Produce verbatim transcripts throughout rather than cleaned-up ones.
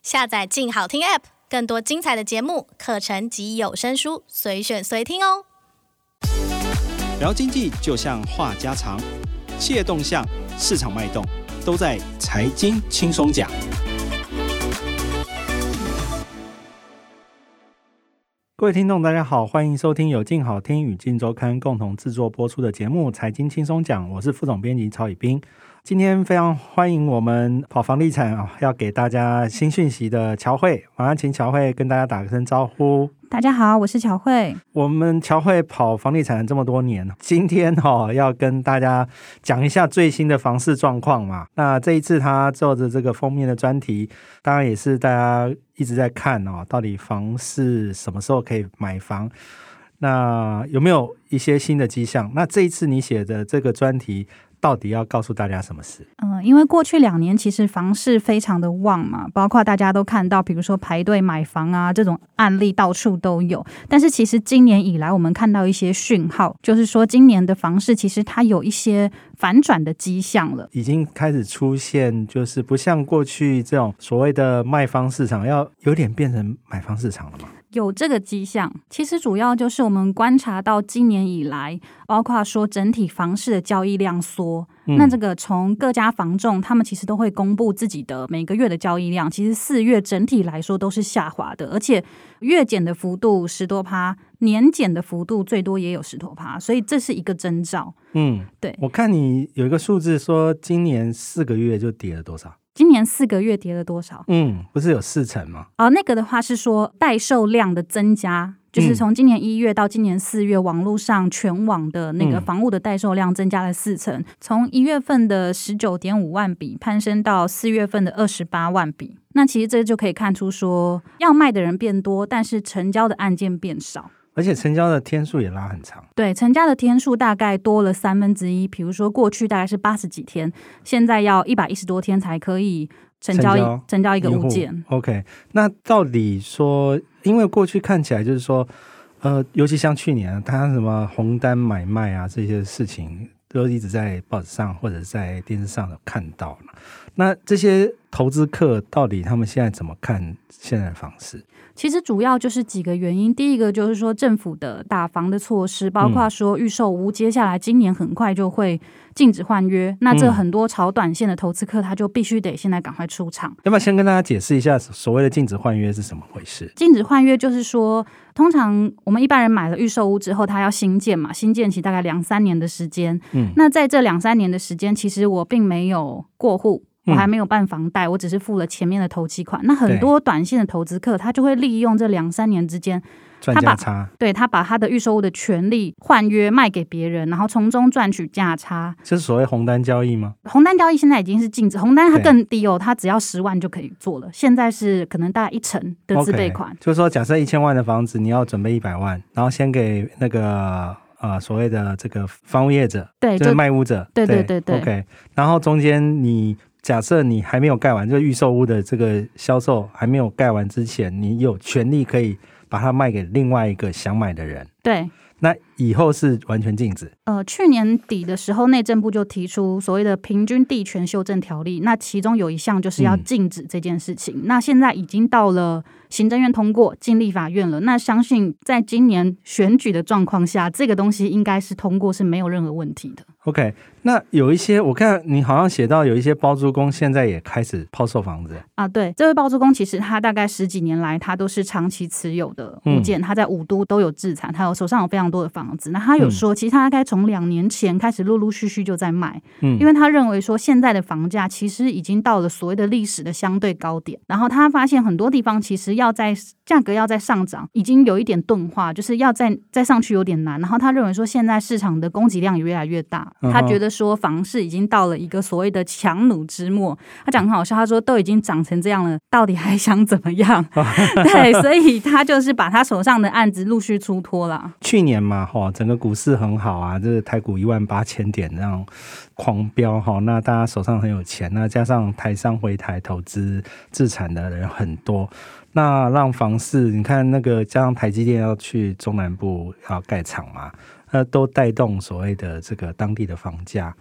下载静好听 App， 更多精彩的节目、课程及有声书，随选随听哦。 聊经济就像话家常，企业动向、市场脉动，都在财经轻松讲。各位听众大家好，欢迎收听由静好听与静周刊共同制作播出的节目财经轻松讲，我是副总编辑曹以彬。今天非常欢迎我们跑房地产、哦、要给大家新讯息的乔慧，马上请乔慧跟大家打个声招呼。 大家好，我是乔慧。 我们乔慧跑房地产这么多年，今天、哦、要跟大家讲一下最新的房市状况嘛。那这一次他做的这个封面的专题，当然也是大家一直在看、哦、到底房市什么时候可以买房，那有没有一些新的迹象。那这一次你写的这个专题到底要告诉大家什么事？ 嗯，因为过去两年其实房市非常的旺嘛，包括大家都看到比如说排队买房啊这种案例到处都有，但是其实今年以来我们看到一些讯号，就是说今年的房市其实它有一些反转的迹象了， 已经开始出现，就是不像过去这种所谓的卖方市场，要有点变成买方市场了嘛。 有这个迹象，其实主要就是我们观察到今年以来，包括说整体房市的交易量缩、嗯、那这个从各家房仲他们其实都会公布自己的每个月的交易量，其实四月整体来说都是下滑的，而且月减的幅度十多趴，年减的幅度最多也有十多趴，所以这是一个征兆。嗯，对， 我看你有一个数字说今年四个月就跌了多少？ 今年四个月跌了多少？ 嗯，不是有四成吗？ 哦，那个的话是说代售量的增加，就是从今年一月到今年四月，网络上全网的那个房屋的代售量增加了四成，从一月份的十九点五万笔攀升到四月份的二十八万笔。那其实这就可以看出说，要卖的人变多，但是成交的案件变少。 而且成交的天数也拉很长， 对，成交的天数大概多了三分之一。比如说过去大概是八十几天，现在要一百一十多天才可以成交 成 交, 成交一个物件。 OK， 那到底说，因为过去看起来就是说，呃，尤其像去年，他什么红单买卖啊这些事情，都一直在报纸上或者在电视上有看到了。那这些投资客到底他们现在怎么看现在的房市？ 其实主要就是几个原因，第一个就是说政府的打房的措施，包括说预售屋接下来今年很快就会禁止换约，那这很多炒短线的投资客他就必须得现在赶快出场。 要不要先跟大家解释一下所谓的禁止换约是什么回事？ 禁止换约就是说，通常我们一般人买了预售屋之后，他要新建嘛，新建期大概两三年的时间、嗯、那在这两三年的时间，其实我并没有过户，我还没有办房贷、嗯、我只是付了前面的头期款。那很多短线的投资客他就会利用这两三年之间赚价差， 对，他把他的预售屋的权利换约卖给别人，然后从中赚取价差。 这是所谓红单交易吗？ 红单交易现在已经是禁止，红单它更低哦，它只要十万就可以做了，现在是可能大概一成的自备款、okay, 就是说假设一千万的房子你要准备一百万，然后先给那个呃，所谓的这个房屋业者， 对， 就是卖屋者， 对对对对 OK， 然后中间你假设你还没有盖完，就预售屋的这个销售还没有盖完之前，你有权利可以把它卖给另外一个想买的人。 对， 那以后是完全禁止。 呃，去年底的时候，内政部就提出所谓的平均地权修正条例，那其中有一项就是要禁止这件事情、嗯、那现在已经到了行政院通过进立法院了，那相信在今年选举的状况下，这个东西应该是通过，是没有任何问题的。 OK， 那有一些我看你好像写到有一些包租公现在也开始抛售房子啊。对，这位包租公其实他大概十几年来他都是长期持有的物件、嗯、他在五都都有自产，他有手上有非常多的房子。那他有说其实他大概从两年前开始陆陆续续就在卖、嗯、因为他认为说现在的房价其实已经到了所谓的历史的相对高点，然后他发现很多地方其实要在价格要再上涨已经有一点钝化，就是要再再上去有点难，然后他认为说现在市场的供给量也越来越大，他觉得说房市已经到了一个所谓的强弩之末。他讲很好笑，他说都已经涨成这样了，到底还想怎么样？对，所以他就是把他手上的案子陆续出脱了。 去年嘛，整个股市很好啊，这个台股一万八千点这样狂飙，那大家手上很有钱，那加上台商回台投资自产的人很多，那让房市你看那个加上台积电要去中南部要盖厂嘛，那都带动所谓的这个当地的房价。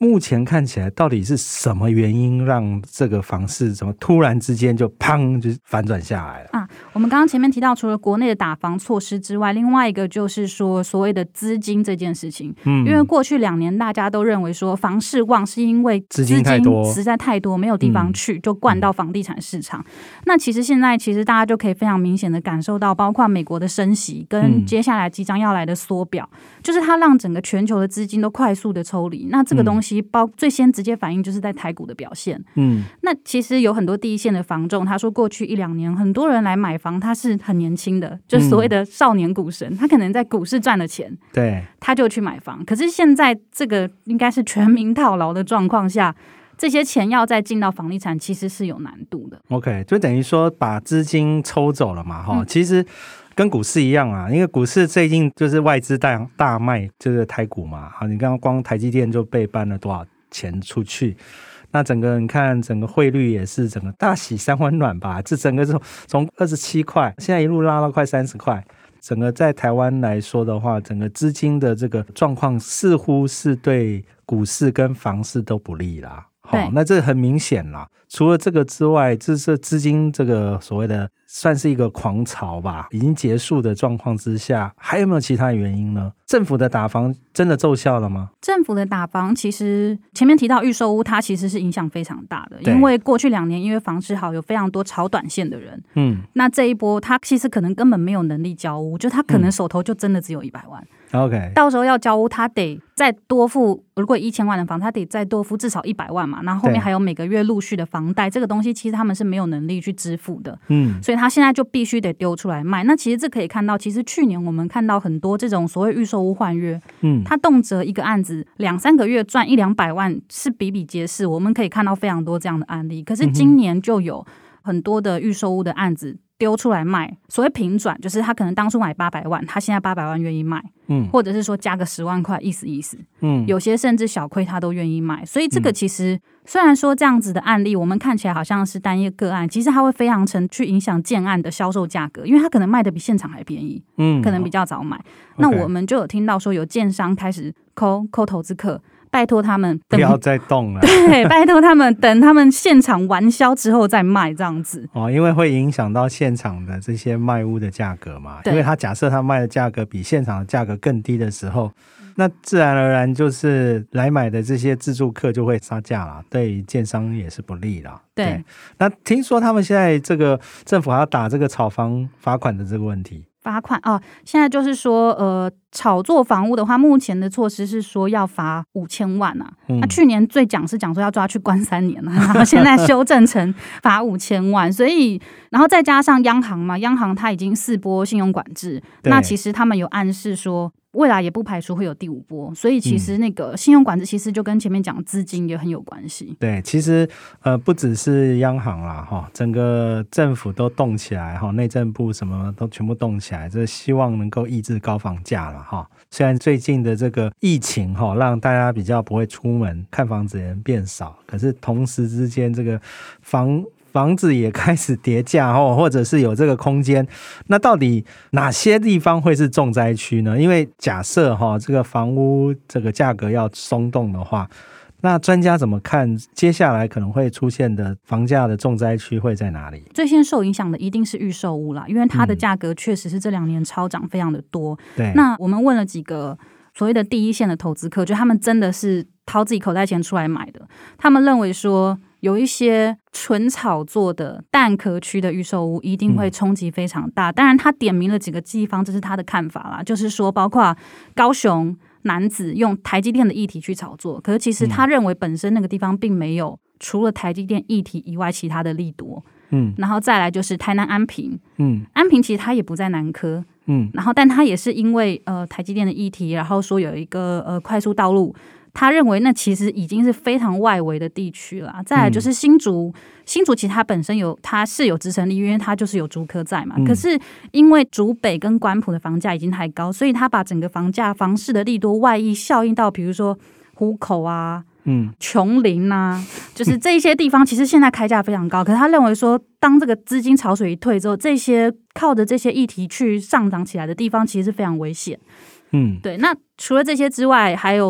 目前看起来到底是什么原因让这个房市怎么突然之间就砰就反转下来了啊？我们刚刚前面提到，除了国内的打房措施之外，另外一个就是说所谓的资金这件事情。嗯，因为过去两年大家都认为说房市旺是因为资金实在太多，没有地方去，就灌到房地产市场。嗯、那其实现在其实大家就可以非常明显的感受到，包括美国的升息跟接下来即将要来的缩表，嗯、就是它让整个全球的资金都快速的抽离。那这个东西包最先直接反映就是在台股的表现。嗯，那其实有很多第一线的房仲，他说过去一两年很多人来买房，他是很年轻的，就是所谓的少年股神，嗯、他可能在股市赚了钱， 对， 他就去买房。可是现在这个应该是全民套牢的状况下，这些钱要再进到房地产，其实是有难度的。 OK， 就等于说把资金抽走了嘛，嗯、其实跟股市一样啊，因为股市最近就是外资大大卖这个台股嘛，你刚刚光台积电就被搬了多少钱出去。那整个你看整个汇率也是整个大喜三温暖吧，这整个从二十七块现在一路拉到快三十块，整个在台湾来说的话，整个资金的这个状况似乎是对股市跟房市都不利啦。好，那这很明显啦。除了这个之外，这是资金这个所谓的算是一个狂潮吧，已经结束的状况之下，还有没有其他原因呢？政府的打房真的奏效了吗？ 政府的打房其实前面提到预售屋，它其实是影响非常大的，因为过去两年因为房市好，有非常多炒短线的人，嗯，那这一波他其实可能根本没有能力交屋，就他可能手头就真的只有一百万。 OK， 到时候要交屋，他得再多付，如果一千万的房，他得再多付至少一百万嘛。然后后面还有每个月陆续的房贷，这个东西其实他们是没有能力去支付的。嗯，所以他现在就必须得丢出来卖。那其实这可以看到，其实去年我们看到很多这种所谓预售屋换约，嗯，他动辄一个案子两三个月赚一两百万是比比皆是，我们可以看到非常多这样的案例。可是今年就有很多的预售屋的案子丢出来卖，所谓平转就是他可能当初买八百万，他现在八百万愿意卖，嗯，或者是说加个十万块，意思意思，嗯，有些甚至小亏他都愿意卖。所以这个其实、嗯、虽然说这样子的案例我们看起来好像是单一个案，其实它会非常成去影响建案的销售价格，因为它可能卖的比现场还便宜，嗯，可能比较早买。那我们就有听到说有建商开始扣扣投资客，拜托他们不要再动了， 对，拜托他们等他们现场完销之后再卖这样子哦，因为会影响到现场的这些卖屋的价格嘛。因为他假设他卖的价格比现场的价格更低的时候，那自然而然就是来买的这些自住客就会杀价啦，对建商也是不利啦。 对， 对，那听说他们现在这个政府还要打这个炒房罚款的这个问题。 罚款哦，现在就是说，呃，炒作房屋的话，目前的措施是说要罚五千万啊。那、嗯啊、去年最讲是讲说要抓去关三年了，然后现在修正成罚五千万，所以然后再加上央行嘛，央行它已经四波信用管制，那其实他们有暗示说，未来也不排除会有第五波，所以其实那个信用管制其实就跟前面讲资金也很有关系。 对，其实呃不只是央行啦，哈，整个政府都动起来，哈，内政部什么都全部动起来，这希望能够抑制高房价了，哈。虽然最近的这个疫情哈，让大家比较不会出门看房子的人变少，可是同时之间这个房房子也开始跌价，或者是有这个空间，那到底哪些地方会是重灾区呢？因为假设这个房屋这个价格要松动的话，那专家怎么看接下来可能会出现的房价的重灾区会在哪里？ 最先受影响的一定是预售屋啦，因为它的价格确实是这两年超涨非常的多。 对， 那我们问了几个所谓的第一线的投资客，就他们真的是掏自己口袋钱出来买的，他们认为说有一些纯炒作的蛋壳区的预售屋一定会冲击非常大、嗯、当然他点名了几个地方，这是他的看法啦，就是说包括高雄楠梓用台积电的议题去炒作，可是其实他认为本身那个地方并没有除了台积电议题以外其他的利多。嗯，然后再来就是台南安平，嗯，安平其实它也不在南科，嗯，然后但它也是因为呃台积电的议题，然后说有一个呃快速道路，他认为那其实已经是非常外围的地区了。再来就是新竹，嗯、新竹其实它本身有它是有支撑力，因为它就是有竹科在嘛、嗯。可是因为竹北跟关埔的房价已经太高，所以他把整个房价房市的利多外溢效应到，比如说湖口啊。嗯，琼林啊，就是这些地方，其实现在开价非常高。可是他认为说，当这个资金潮水一退之后，这些靠着这些议题去上涨起来的地方，其实是非常危险。嗯，对。那除了这些之外，还有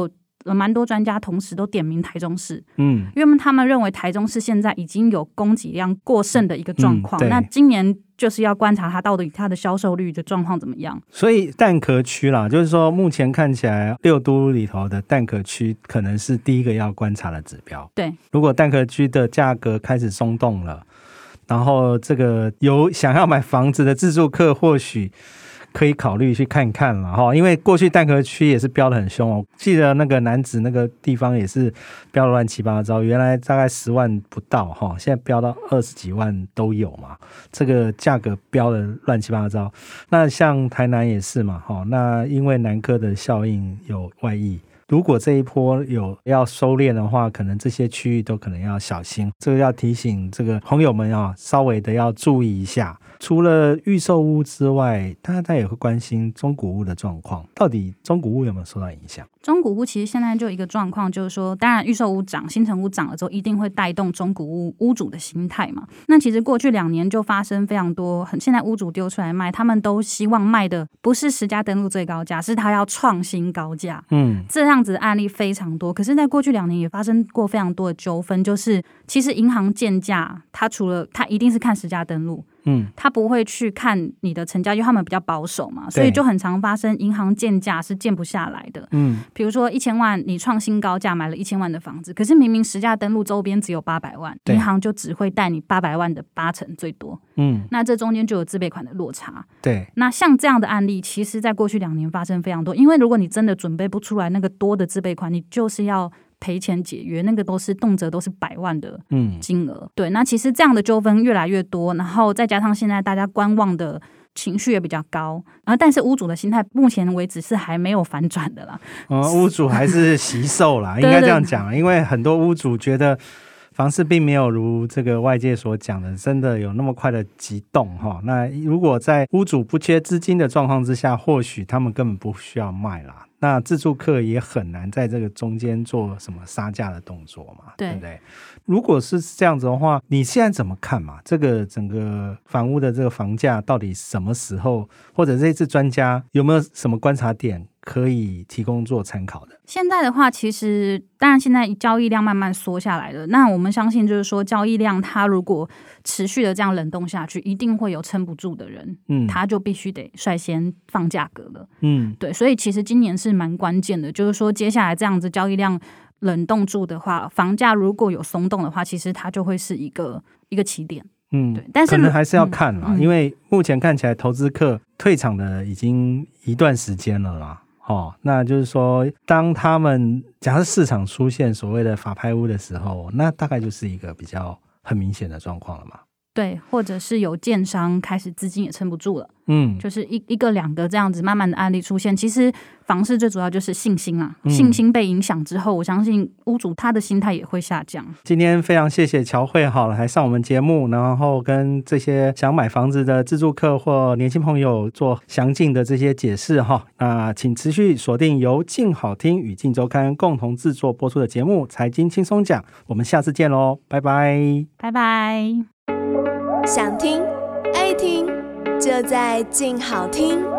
蛮多专家同时都点名台中市， 嗯， 因为他们认为台中市现在已经有供给量过剩的一个状况、 嗯、 那今年就是要观察它到底它的销售率的状况怎么样。 所以蛋壳区啦，就是说目前看起来六都里头的蛋壳区可能是第一个要观察的指标。 对， 如果蛋壳区的价格开始松动了，然后这个有想要买房子的自住客或许可以考虑去看看了，因为过去蛋壳区也是标得很凶哦，记得那个楠梓那个地方也是标得乱七八糟，原来大概十万不到，现在标到二十几万都有嘛，这个价格标得乱七八糟。那像台南也是嘛，那因为南科的效应有外溢，如果这一波有要收敛的话，可能这些区域都可能要小心，这个要提醒这个朋友们啊，稍微的要注意一下。除了预售屋之外，大家也会关心中古屋的状况，到底中古屋有没有受到影响？ 中古屋其实现在就有一个状况，就是说当然预售屋涨，新成屋涨了之后一定会带动中古屋屋主的心态嘛。那其实过去两年就发生非常多，很现在屋主丢出来卖，他们都希望卖的不是实价登录最高价，是他要创新高价。嗯，这样子的案例非常多。可是在过去两年也发生过非常多的纠纷，就是其实银行建价，它除了它一定是看实价登录，嗯，他不会去看你的成交，因为他们比较保守嘛，所以就很常发生银行建价是建不下来的。嗯，比如说一千万，你创新高价买了一千万的房子，可是明明实价登录周边只有八百万，银行就只会贷你八百万的八成最多。嗯，那这中间就有自备款的落差。 对， 那像这样的案例，其实在过去两年发生非常多，因为如果你真的准备不出来那个多的自备款，你就是要赔钱解约，那个都是动辄都是百万的金额、嗯、对，那其实这样的纠纷越来越多，然后再加上现在大家观望的情绪也比较高，然后但是屋主的心态目前为止是还没有反转的啦、 嗯、屋主还是惜售啦应该这样讲，因为很多屋主觉得房市并没有如这个外界所讲的真的有那么快的急动哈。那如果在屋主不缺资金的状况之下，或许他们根本不需要卖啦，那自住客也很难在这个中间做什么杀价的动作嘛， 对, 对不对？如果是这样子的话，你现在怎么看嘛？这个整个房屋的这个房价到底什么时候，或者这次专家有没有什么观察点可以提供做参考的？ 现在的话，其实当然现在交易量慢慢缩下来了，那我们相信就是说交易量它如果持续的这样冷冻下去，一定会有撑不住的人，嗯，他就必须得率先放价格了，嗯，对，所以其实今年是蛮关键的，就是说接下来这样子交易量冷冻住的话，房价如果有松动的话，其实它就会是一个一个起点。嗯，对，但是可能还是要看啦、 嗯嗯、 因为目前看起来投资客退场的已经一段时间了啦。哦，那就是说当他们假设市场出现所谓的法拍屋的时候，那大概就是一个比较很明显的状况了嘛。 对，或者是有建商开始资金也撑不住了，嗯，就是一一个两个这样子慢慢的案例出现。其实房市最主要就是信心啊、嗯、信心被影响之后，我相信屋主他的心态也会下降。 今天非常谢谢乔慧好了来上我们节目，然后跟这些想买房子的自住客或年轻朋友做详尽的这些解释哈。那请持续锁定由静好听与静周刊共同制作播出的节目《财经轻松讲》，我们下次见喽，拜拜， 拜拜。 想听爱听就在静好听。